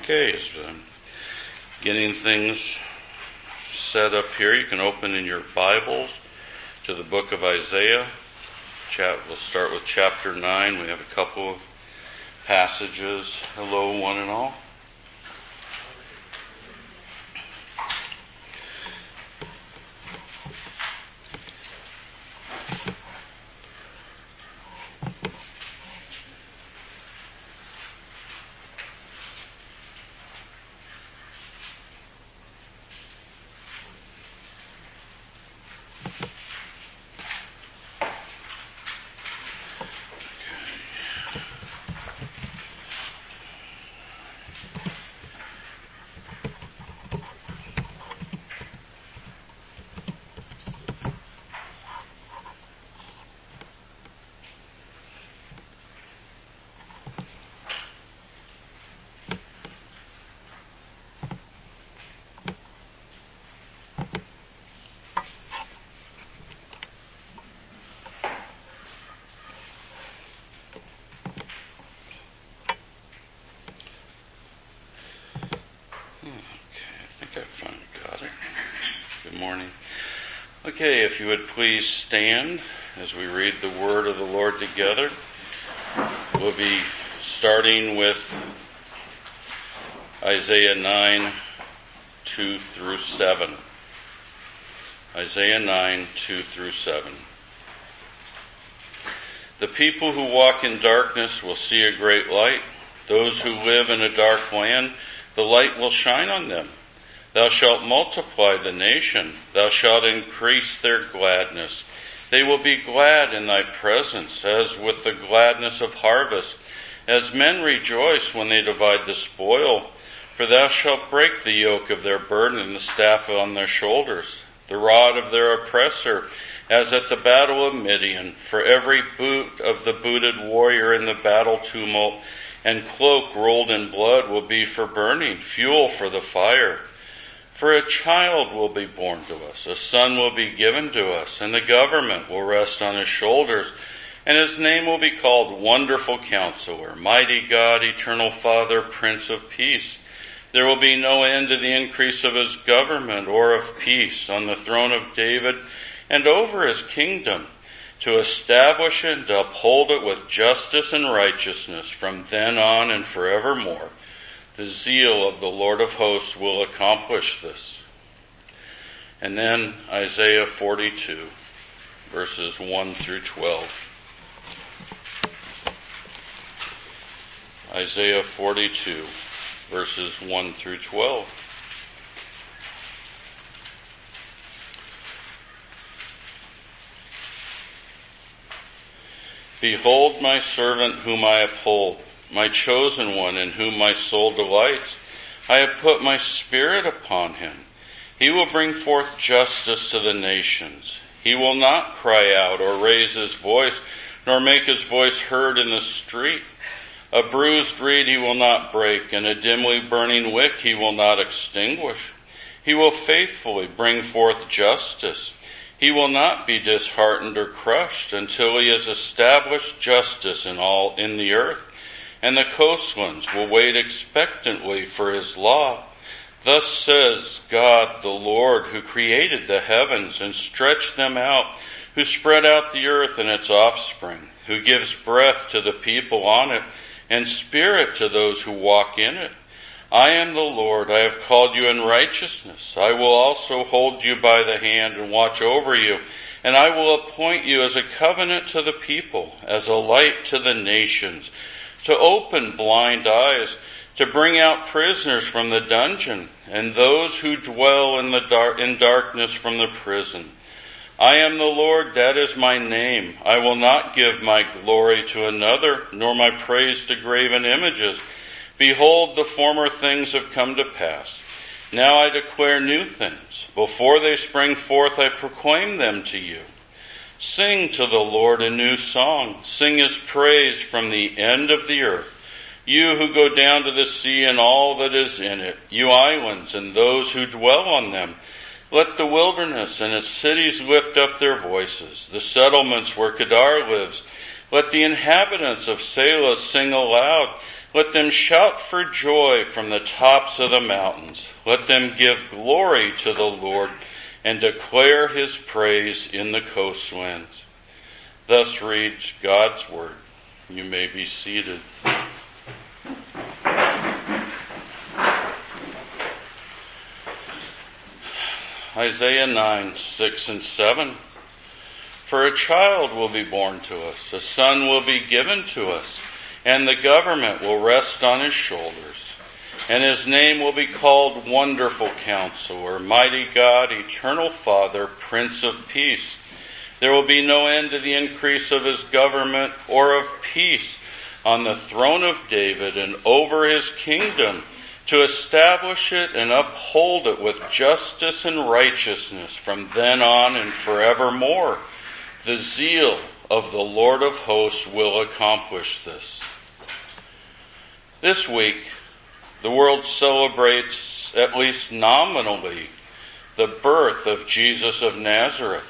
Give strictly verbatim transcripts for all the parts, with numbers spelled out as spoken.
Okay, so I'm getting things set up here. You can open in your Bibles to the book of Isaiah. We'll start with chapter nine. We have a couple of passages. Hello, one and all. Okay, if you would please stand as we read the word of the Lord together. We'll be starting with Isaiah nine, two through seven. Isaiah nine, two through seven. The people who walk in darkness will see a great light. Those who live in a dark land, the light will shine on them. Thou shalt multiply the nation. Thou shalt increase their gladness. They will be glad in thy presence, as with the gladness of harvest, as men rejoice when they divide the spoil. For thou shalt break the yoke of their burden and the staff on their shoulders, the rod of their oppressor, as at the battle of Midian. For every boot of the booted warrior in the battle tumult and cloak rolled in blood will be for burning, fuel for the fire. For a child will be born to us, a son will be given to us, and the government will rest on his shoulders, and his name will be called Wonderful Counselor, Mighty God, Eternal Father, Prince of Peace. There will be no end to the increase of his government or of peace on the throne of David and over his kingdom, to establish it and to uphold it with justice and righteousness from then on and forevermore. The zeal of the Lord of hosts will accomplish this. And then Isaiah forty-two, verses one through twelve. Isaiah forty-two, verses one through twelve. Behold my servant whom I uphold, my chosen one in whom my soul delights. I have put my spirit upon him. He will bring forth justice to the nations. He will not cry out or raise his voice, nor make his voice heard in the street. A bruised reed he will not break, and a dimly burning wick he will not extinguish. He will faithfully bring forth justice. He will not be disheartened or crushed until he has established justice in all in the earth. And the coastlands will wait expectantly for his law. Thus says God the Lord, who created the heavens and stretched them out, who spread out the earth and its offspring, who gives breath to the people on it, and spirit to those who walk in it. I am the Lord, I have called you in righteousness. I will also hold you by the hand and watch over you, and I will appoint you as a covenant to the people, as a light to the nations, to open blind eyes, to bring out prisoners from the dungeon, and those who dwell in the dar- in darkness from the prison. I am the Lord, that is my name. I will not give my glory to another, nor my praise to graven images. Behold, the former things have come to pass. Now I declare new things. Before they spring forth, I proclaim them to you. Sing to the Lord a new song. Sing his praise from the end of the earth. You who go down to the sea and all that is in it, you islands and those who dwell on them. Let the wilderness and its cities lift up their voices, the settlements where Kedar lives. Let the inhabitants of Selah sing aloud. Let them shout for joy from the tops of the mountains. Let them give glory to the Lord and declare his praise in the coastlands. Thus reads God's word. You may be seated. Isaiah nine, six and seven. For a child will be born to us, a son will be given to us, and the government will rest on his shoulders. And his name will be called Wonderful Counselor, Mighty God, Eternal Father, Prince of Peace. There will be no end to the increase of his government or of peace on the throne of David and over his kingdom, to establish it and uphold it with justice and righteousness from then on and forevermore. The zeal of the Lord of hosts will accomplish this. This week, the world celebrates, at least nominally, the birth of Jesus of Nazareth.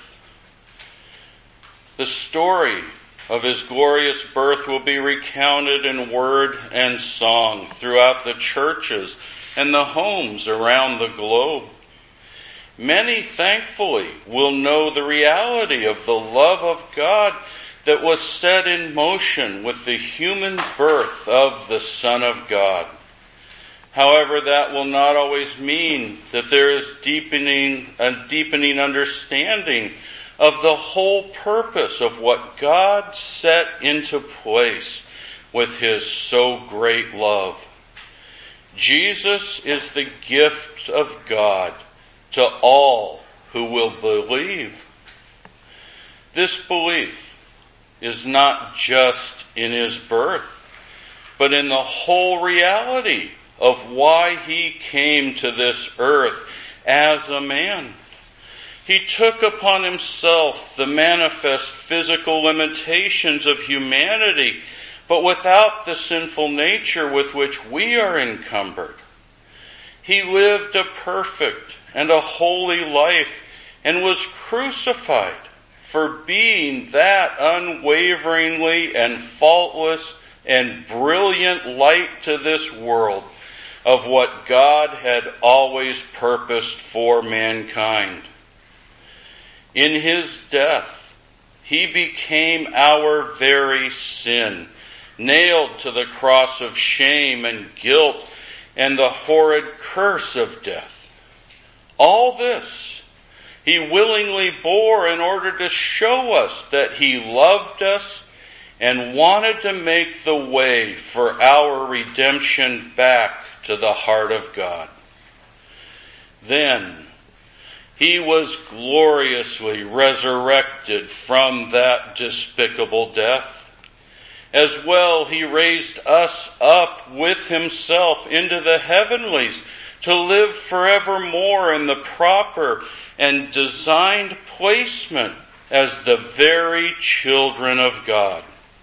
The story of his glorious birth will be recounted in word and song throughout the churches and the homes around the globe. Many, thankfully, will know the reality of the love of God that was set in motion with the human birth of the Son of God. However, that will not always mean that there is deepening, a deepening understanding of the whole purpose of what God set into place with his so great love. Jesus is the gift of God to all who will believe. This belief is not just in his birth, but in the whole reality of why he came to this earth as a man. He took upon himself the manifest physical limitations of humanity, but without the sinful nature with which we are encumbered. He lived a perfect and a holy life and was crucified for being that unwaveringly and faultless and brilliant light to this world of what God had always purposed for mankind. In his death, he became our very sin, nailed to the cross of shame and guilt and the horrid curse of death. All this he willingly bore in order to show us that he loved us and wanted to make the way for our redemption back to the heart of God. Then he was gloriously resurrected from that despicable death. As well, he raised us up with himself into the heavenlies to live forevermore in the proper and designed placement as the very children of God.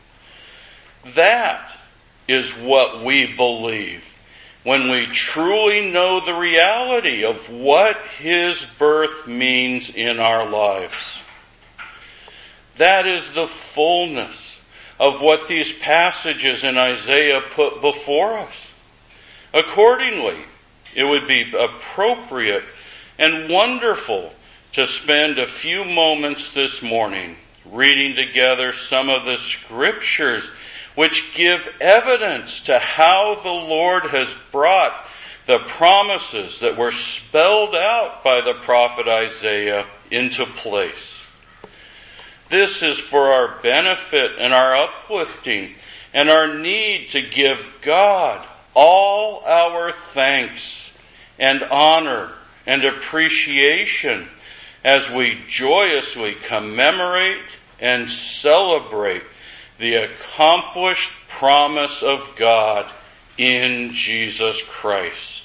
That is what we believe when we truly know the reality of what his birth means in our lives. That is the fullness of what these passages in Isaiah put before us. Accordingly, it would be appropriate and wonderful to spend a few moments this morning reading together some of the scriptures which give evidence to how the Lord has brought the promises that were spelled out by the prophet Isaiah into place. This is for our benefit and our uplifting and our need to give God all our thanks and honor and appreciation as we joyously commemorate and celebrate the accomplished promise of God in Jesus Christ.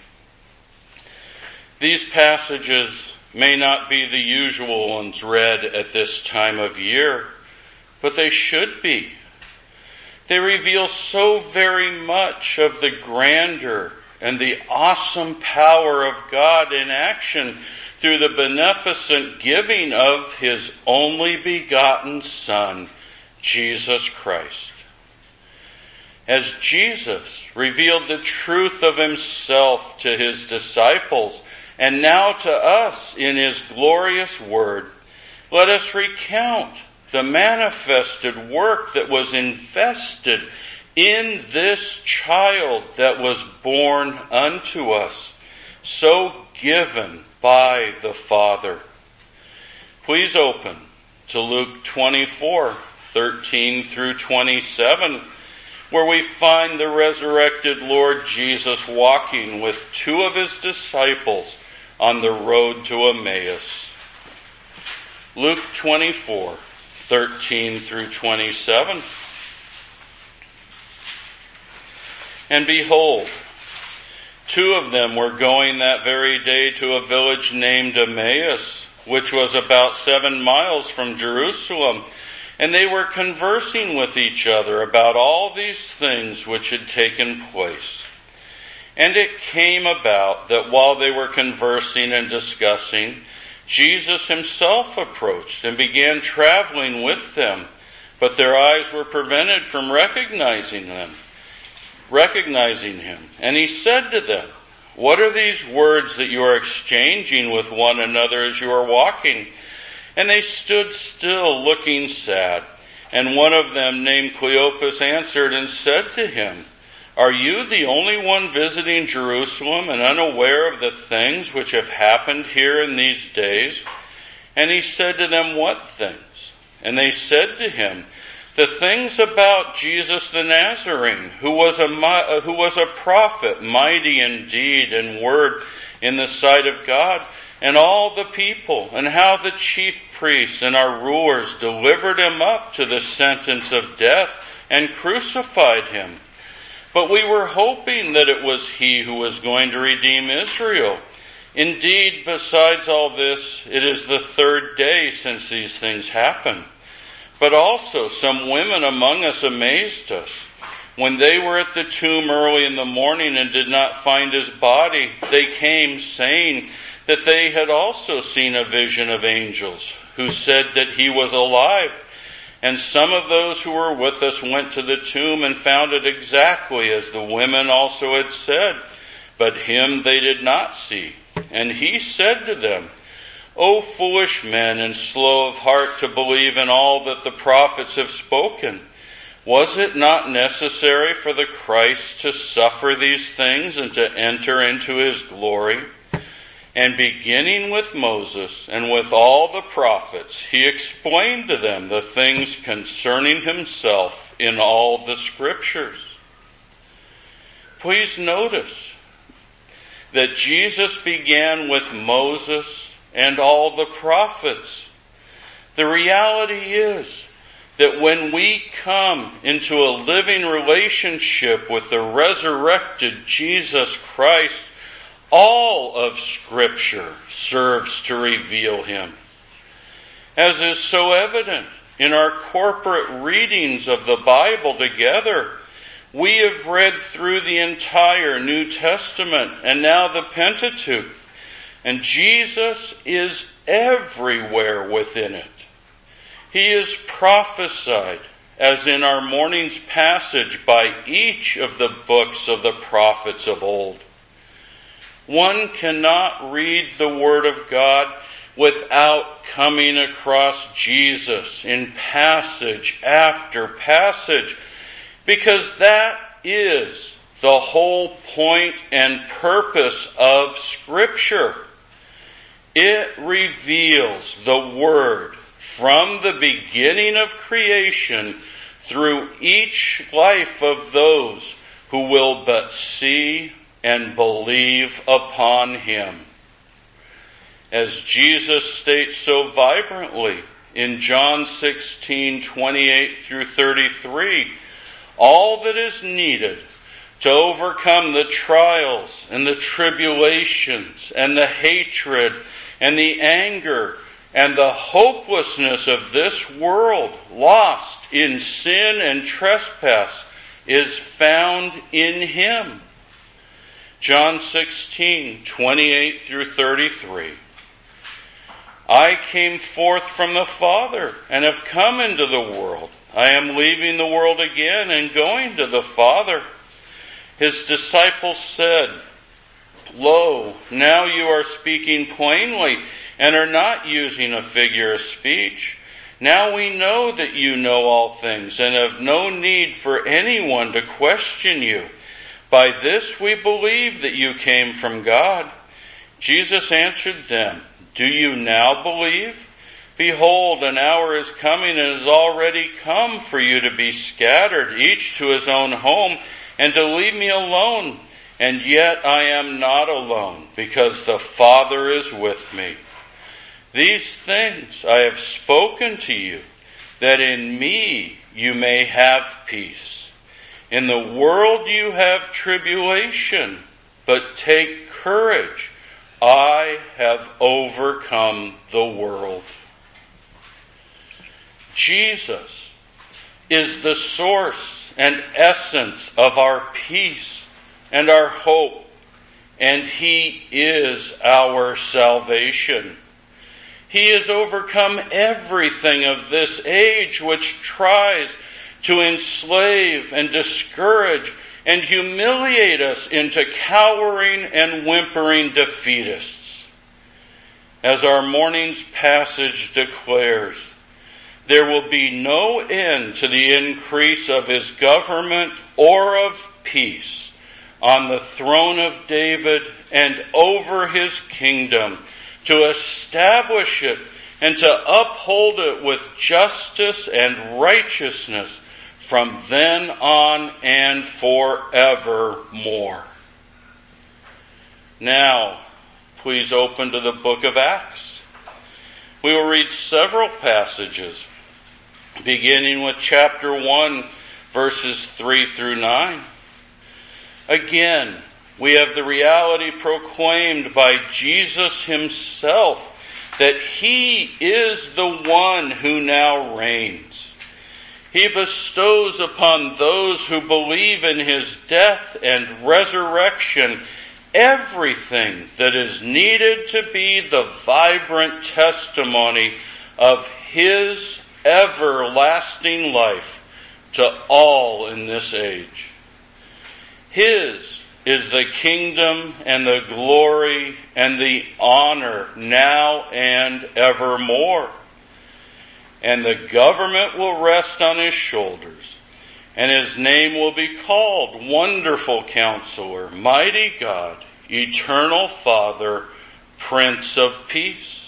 These passages may not be the usual ones read at this time of year, but they should be. They reveal so very much of the grandeur and the awesome power of God in action through the beneficent giving of his only begotten Son, Jesus Christ. as Jesus revealed the truth of himself to his disciples and now to us in his glorious word, let us recount the manifested work that was invested in this child that was born unto us, so given by the Father. Please open to Luke twenty-four, thirteen through twenty-seven, where we find the resurrected Lord Jesus walking with two of his disciples on the road to Emmaus. Luke twenty-four, thirteen through twenty-seven. And behold, two of them were going that very day to a village named Emmaus, which was about seven miles from Jerusalem. And they were conversing with each other about all these things which had taken place. And it came about that while they were conversing and discussing, Jesus himself approached and began traveling with them, but their eyes were prevented from recognizing them, recognizing him. And he said to them, "What are these words that you are exchanging with one another as you are walking?" And they stood still, looking sad. And one of them, named Cleopas, answered and said to him, "Are you the only one visiting Jerusalem and unaware of the things which have happened here in these days?" And he said to them, "What things?" And they said to him, "The things about Jesus the Nazarene, who was a who was a prophet, mighty in deed and word in the sight of God and all the people, and how the chief priests and our rulers delivered him up to the sentence of death and crucified him. But we were hoping that it was he who was going to redeem Israel. Indeed, besides all this, it is the third day since these things happened. But also some women among us amazed us. When they were at the tomb early in the morning and did not find his body, they came saying that they had also seen a vision of angels who said that he was alive. And some of those who were with us went to the tomb and found it exactly as the women also had said, but him they did not see. And he said to them, "O foolish men and slow of heart to believe in all that the prophets have spoken. Was it not necessary for the Christ to suffer these things and to enter into his glory?" And beginning with Moses and with all the prophets, he explained to them the things concerning himself in all the scriptures. Please notice that Jesus began with Moses and all the prophets. The reality is that when we come into a living relationship with the resurrected Jesus Christ, all of Scripture serves to reveal him. As is so evident in our corporate readings of the Bible together, we have read through the entire New Testament and now the Pentateuch, and Jesus is everywhere within it. He is prophesied, as in our morning's passage, by each of the books of the prophets of old. One cannot read the Word of God without coming across Jesus in passage after passage, because that is the whole point and purpose of Scripture. It reveals the Word from the beginning of creation through each life of those who will but see and believe upon him. As Jesus states so vibrantly in John sixteen, twenty-eight through thirty-three, all that is needed to overcome the trials and the tribulations and the hatred and the anger and the hopelessness of this world lost in sin and trespass is found in him. John sixteen, twenty-eight through thirty-three. I came forth from the Father and have come into the world. I am leaving the world again and going to the Father." His disciples said, "Lo, now you are speaking plainly and are not using a figure of speech. Now we know that you know all things and have no need for anyone to question you. By this we believe that you came from God." Jesus answered them, "Do you now believe? Behold, an hour is coming and has already come for you to be scattered, each to his own home, and to leave me alone. And yet I am not alone, because the Father is with me. These things I have spoken to you, that in me you may have peace. In the world you have tribulation, but take courage. I have overcome the world." Jesus is the source and essence of our peace and our hope, and he is our salvation. He has overcome everything of this age which tries to enslave and discourage and humiliate us into cowering and whimpering defeatists. As our morning's passage declares, there will be no end to the increase of his government or of peace on the throne of David and over his kingdom, to establish it and to uphold it with justice and righteousness from then on and forevermore. Now, please open to the book of Acts. We will read several passages, beginning with chapter one, verses three through nine. Again, we have the reality proclaimed by Jesus himself that he is the one who now reigns. He bestows upon those who believe in his death and resurrection everything that is needed to be the vibrant testimony of his everlasting life to all in this age. His is the kingdom and the glory and the honor now and evermore. And the government will rest on his shoulders, and his name will be called Wonderful Counselor, Mighty God, Eternal Father, Prince of Peace.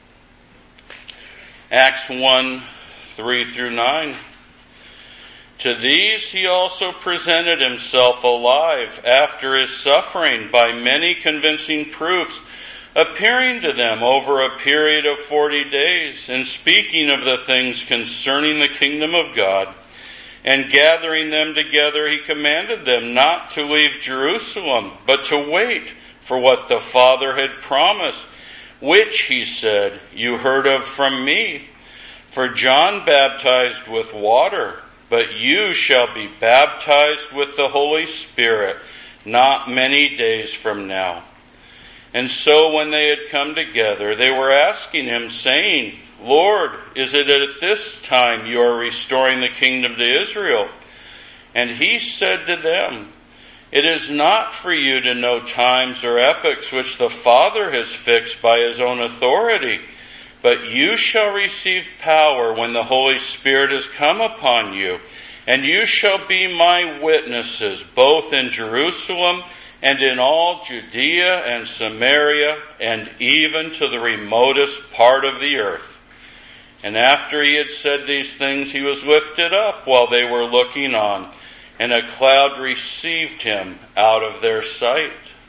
Acts one, three through nine. To these he also presented himself alive after his suffering by many convincing proofs, appearing to them over a period of forty days, and speaking of the things concerning the kingdom of God. And gathering them together, he commanded them not to leave Jerusalem, but to wait for what the Father had promised, which, he said, you heard of from me. For John baptized with water, but you shall be baptized with the Holy Spirit not many days from now. And so when they had come together, they were asking him, saying, Lord, is it at this time you are restoring the kingdom to Israel? And he said to them, It is not for you to know times or epochs which the Father has fixed by his own authority, but you shall receive power when the Holy Spirit has come upon you, and you shall be my witnesses, both in Jerusalem and in all Judea and Samaria, and even to the remotest part of the earth. And after he had said these things, he was lifted up while they were looking on, and a cloud received him out of their sight.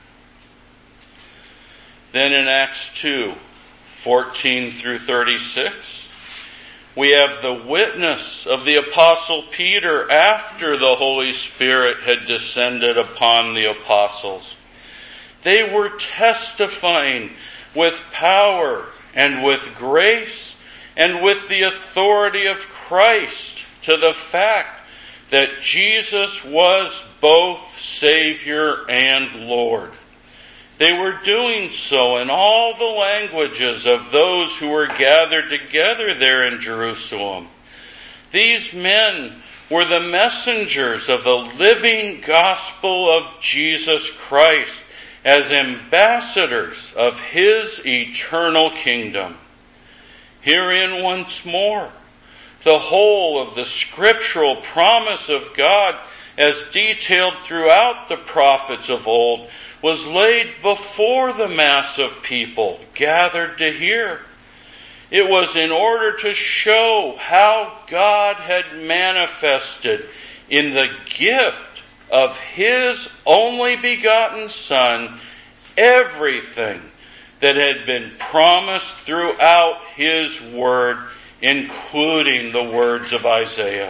Then in Acts two, fourteen through thirty-six, we have the witness of the Apostle Peter after the Holy Spirit had descended upon the apostles. They were testifying with power and with grace and with the authority of Christ to the fact that Jesus was both Savior and Lord. They were doing so in all the languages of those who were gathered together there in Jerusalem. These men were the messengers of the living gospel of Jesus Christ as ambassadors of his eternal kingdom. Herein once more, the whole of the scriptural promise of God, as detailed throughout the prophets of old, was laid before the mass of people gathered to hear. It was in order to show how God had manifested in the gift of his only begotten Son everything that had been promised throughout his word, including the words of Isaiah.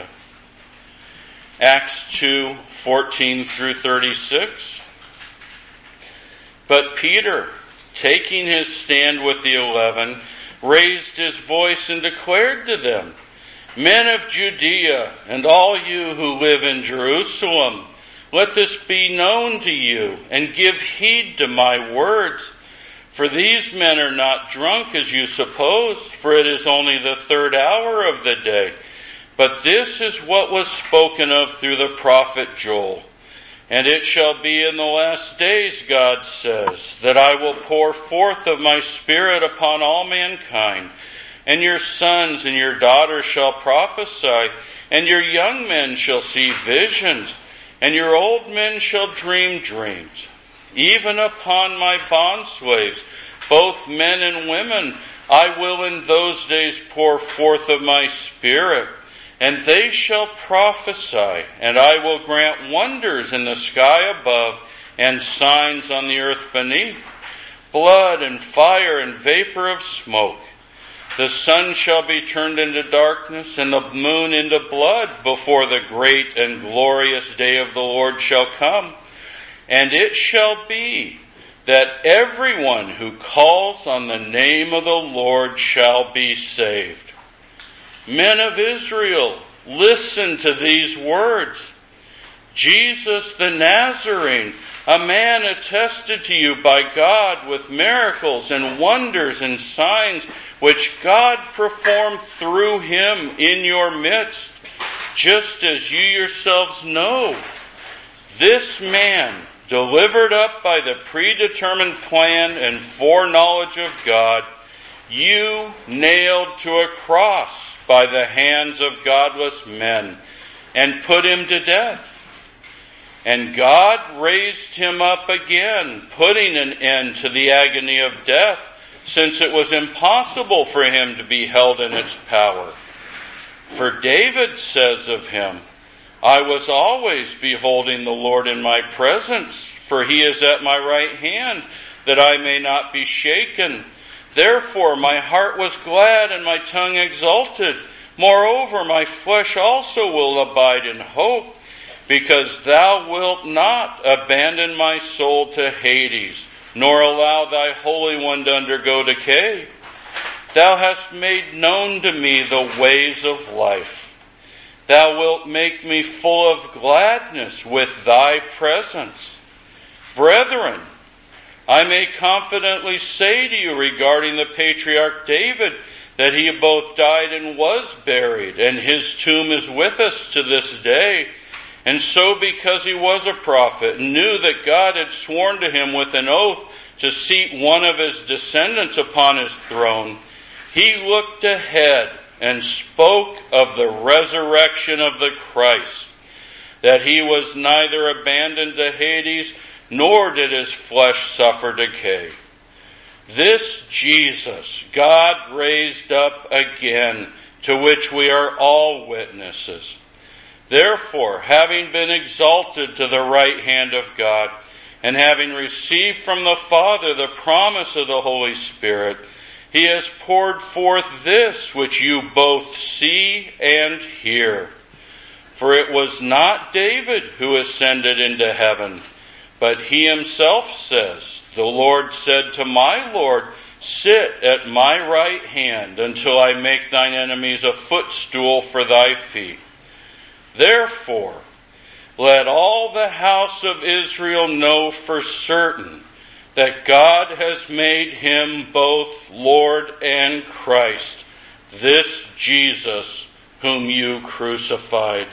Acts two, fourteen through thirty-six. But Peter, taking his stand with the eleven, raised his voice and declared to them, Men of Judea, and all you who live in Jerusalem, let this be known to you, and give heed to my words. For these men are not drunk as you suppose, for it is only the third hour of the day. But this is what was spoken of through the prophet Joel. And it shall be in the last days, God says, that I will pour forth of my Spirit upon all mankind. And your sons and your daughters shall prophesy, and your young men shall see visions, and your old men shall dream dreams. Even upon my bondslaves, both men and women, I will in those days pour forth of my Spirit. And they shall prophesy, and I will grant wonders in the sky above, and signs on the earth beneath, blood and fire and vapor of smoke. The sun shall be turned into darkness, and the moon into blood, before the great and glorious day of the Lord shall come. And it shall be that everyone who calls on the name of the Lord shall be saved. Men of Israel, listen to these words. Jesus the Nazarene, a man attested to you by God with miracles and wonders and signs, which God performed through him in your midst, just as you yourselves know. This man, delivered up by the predetermined plan and foreknowledge of God, you nailed to a cross by the hands of godless men, and put him to death. And God raised him up again, putting an end to the agony of death, since it was impossible for him to be held in its power. For David says of him, I was always beholding the Lord in my presence, for he is at my right hand, that I may not be shaken. Therefore my heart was glad and my tongue exulted. Moreover, my flesh also will abide in hope, because thou wilt not abandon my soul to Hades, nor allow thy Holy One to undergo decay. Thou hast made known to me the ways of life. Thou wilt make me full of gladness with thy presence. Brethren, I may confidently say to you regarding the patriarch David that he both died and was buried, and his tomb is with us to this day. And so because he was a prophet and knew that God had sworn to him with an oath to seat one of his descendants upon his throne, he looked ahead and spoke of the resurrection of the Christ, that he was neither abandoned to Hades, nor did his flesh suffer decay. This Jesus God raised up again, to which we are all witnesses. Therefore, having been exalted to the right hand of God, and having received from the Father the promise of the Holy Spirit, he has poured forth this which you both see and hear. For it was not David who ascended into heaven, but he himself says, the Lord said to my Lord, sit at my right hand until I make thine enemies a footstool for thy feet. Therefore, let all the house of Israel know for certain that God has made him both Lord and Christ, this Jesus whom you crucified.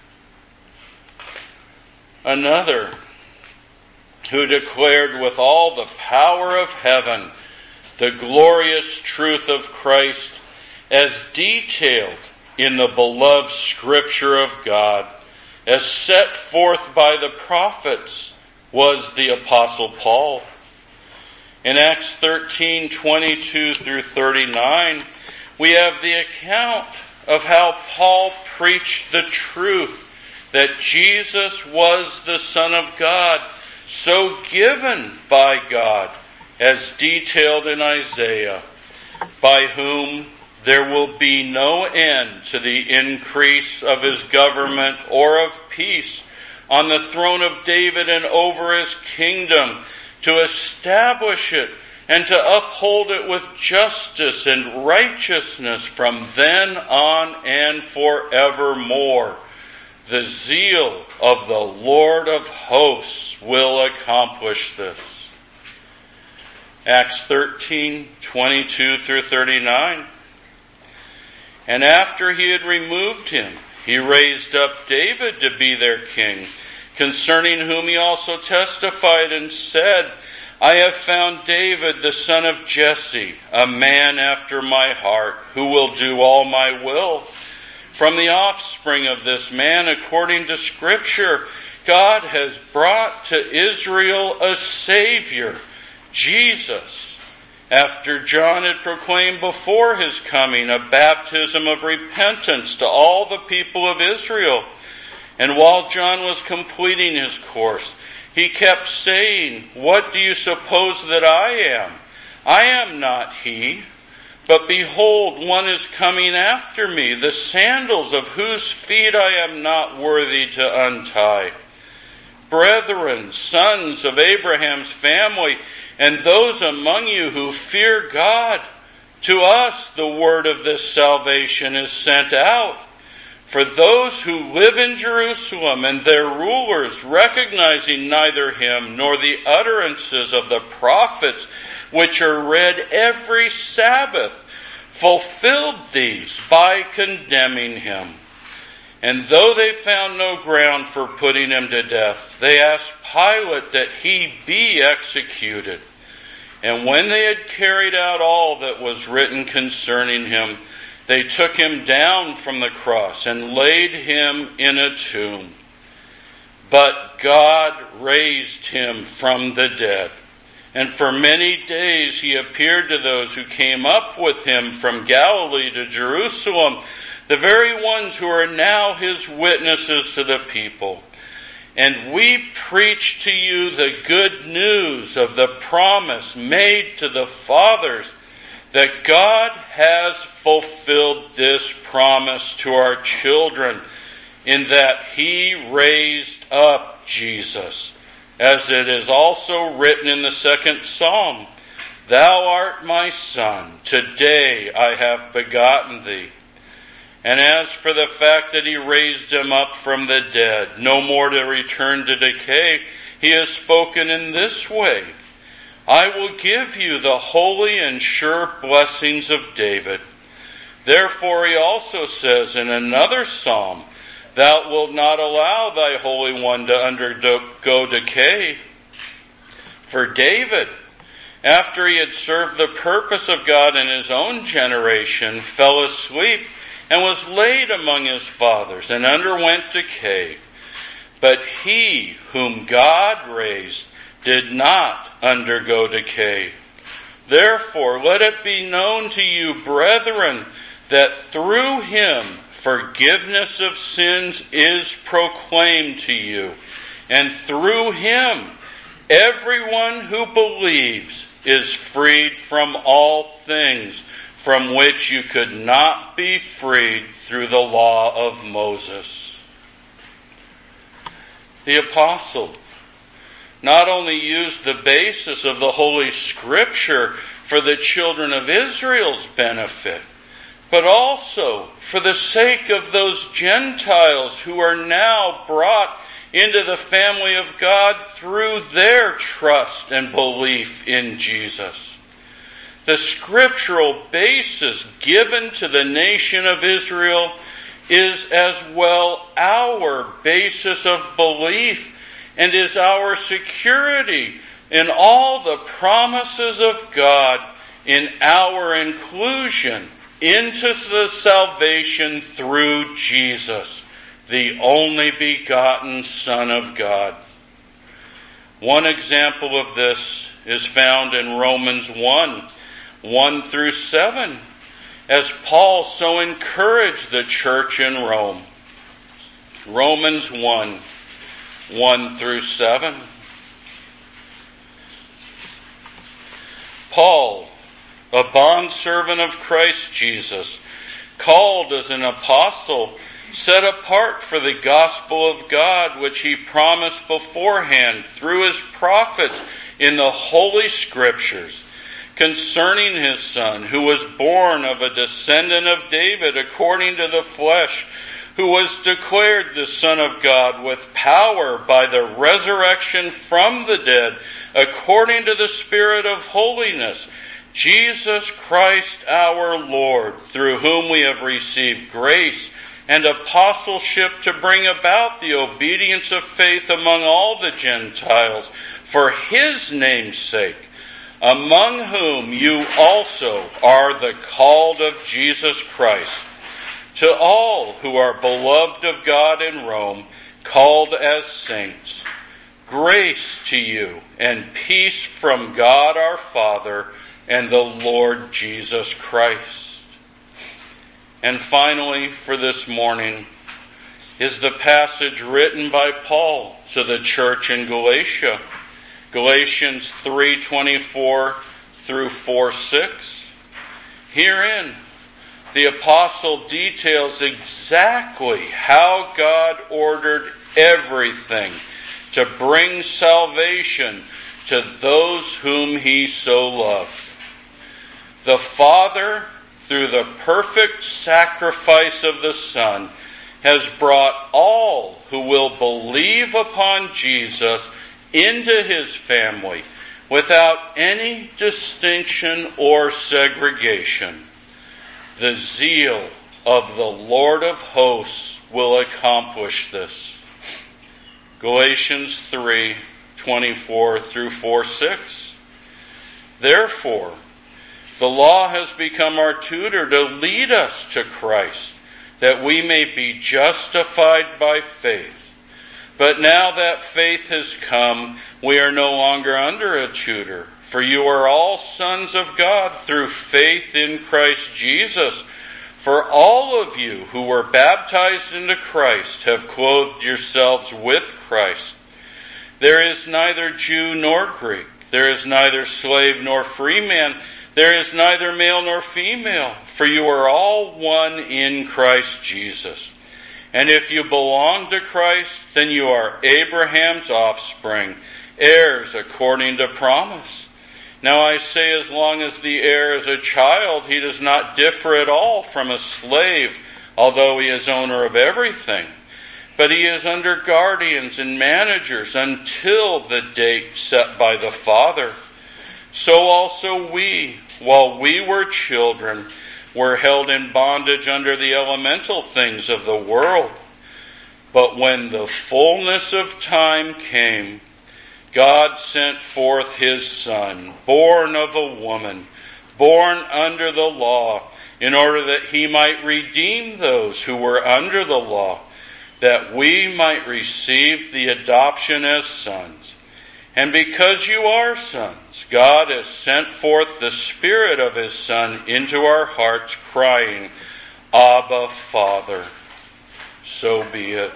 Another who declared with all the power of heaven the glorious truth of Christ as detailed in the beloved Scripture of God, as set forth by the prophets, was the Apostle Paul. In Acts thirteen, twenty-two through thirty-nine, we have the account of how Paul preached the truth that Jesus was the Son of God, so given by God, as detailed in Isaiah, by whom there will be no end to the increase of his government or of peace on the throne of David and over his kingdom, to establish it and to uphold it with justice and righteousness from then on and forevermore. The zeal of the Lord of hosts will accomplish this. Acts thirteen, twenty-two through thirty-nine. And after he had removed him, he raised up David to be their king, concerning whom he also testified and said, I have found David the son of Jesse, a man after my heart, who will do all my will. From the offspring of this man, according to Scripture, God has brought to Israel a Savior, Jesus, after John had proclaimed before his coming a baptism of repentance to all the people of Israel. And while John was completing his course, he kept saying, What do you suppose that I am? I am not he. But behold, one is coming after me, the sandals of whose feet I am not worthy to untie. Brethren, sons of Abraham's family, and those among you who fear God, to us the word of this salvation is sent out. For those who live in Jerusalem and their rulers, recognizing neither him nor the utterances of the prophets, which are read every Sabbath, fulfilled these by condemning him. And though they found no ground for putting him to death, they asked Pilate that he be executed. And when they had carried out all that was written concerning him, they took him down from the cross and laid him in a tomb. But God raised him from the dead. And for many days he appeared to those who came up with him from Galilee to Jerusalem, the very ones who are now his witnesses to the people. And we preach to you the good news of the promise made to the fathers, that God has fulfilled this promise to our children, in that he raised up Jesus, as it is also written in the second Psalm, Thou art my son, today I have begotten thee. And as for the fact that he raised him up from the dead, no more to return to decay, he has spoken in this way, I will give you the holy and sure blessings of David. Therefore he also says in another psalm, Thou wilt not allow thy Holy One to undergo decay. For David, after he had served the purpose of God in his own generation, fell asleep and was laid among his fathers and underwent decay. But he whom God raised did not undergo decay. Therefore, let it be known to you, brethren, that through him forgiveness of sins is proclaimed to you, and through him everyone who believes is freed from all things from which you could not be freed through the law of Moses. The apostle not only used the basis of the Holy Scripture for the children of Israel's benefit, but also for the sake of those Gentiles who are now brought into the family of God through their trust and belief in Jesus. The scriptural basis given to the nation of Israel is as well our basis of belief and is our security in all the promises of God in our inclusion into the salvation through Jesus, the only begotten Son of God. One example of this is found in Romans one, one through seven, as Paul so encouraged the church in Rome. Romans one, one through seven. Paul, a bondservant of Christ Jesus, called as an apostle, set apart for the gospel of God, which he promised beforehand through his prophets in the Holy Scriptures, concerning his Son, who was born of a descendant of David according to the flesh, who was declared the Son of God with power by the resurrection from the dead, according to the Spirit of holiness, Jesus Christ our Lord, through whom we have received grace and apostleship to bring about the obedience of faith among all the Gentiles, for his name's sake, among whom you also are the called of Jesus Christ. To all who are beloved of God in Rome, called as saints, grace to you and peace from God our Father and the Lord Jesus Christ. And finally, for this morning, is the passage written by Paul to the church in Galatia. Galatians three twenty-four through four six. Herein, the apostle details exactly how God ordered everything to bring salvation to those whom he so loved. The Father, through the perfect sacrifice of the Son, has brought all who will believe upon Jesus into his family without any distinction or segregation. The zeal of the Lord of hosts will accomplish this. Galatians three twenty-four through four six. Therefore, the law has become our tutor to lead us to Christ, that we may be justified by faith. But now that faith has come, we are no longer under a tutor. For you are all sons of God through faith in Christ Jesus. For all of you who were baptized into Christ have clothed yourselves with Christ. There is neither Jew nor Greek. There is neither slave nor free man. There is neither male nor female, for you are all one in Christ Jesus. And if you belong to Christ, then you are Abraham's offspring, heirs according to promise. Now I say, as long as the heir is a child, he does not differ at all from a slave, although he is owner of everything. But he is under guardians and managers until the date set by the Father. So also we, while we were children, were held in bondage under the elemental things of the world. But when the fullness of time came, God sent forth his Son, born of a woman, born under the law, in order that he might redeem those who were under the law, that we might receive the adoption as sons. And because you are sons, God has sent forth the Spirit of his Son into our hearts, crying, Abba, Father. So be it.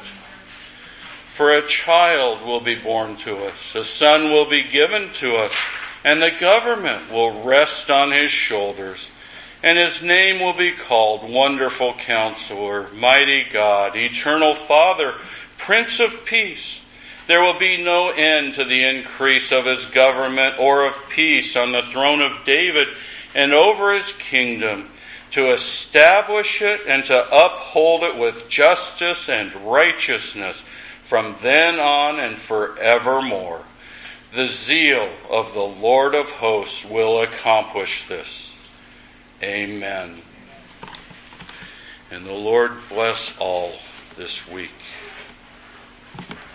For a child will be born to us, a son will be given to us, and the government will rest on his shoulders. And his name will be called Wonderful Counselor, Mighty God, Eternal Father, Prince of Peace. There will be no end to the increase of his government or of peace on the throne of David and over his kingdom, to establish it and to uphold it with justice and righteousness from then on and forevermore. The zeal of the Lord of hosts will accomplish this. Amen. And the Lord bless all this week.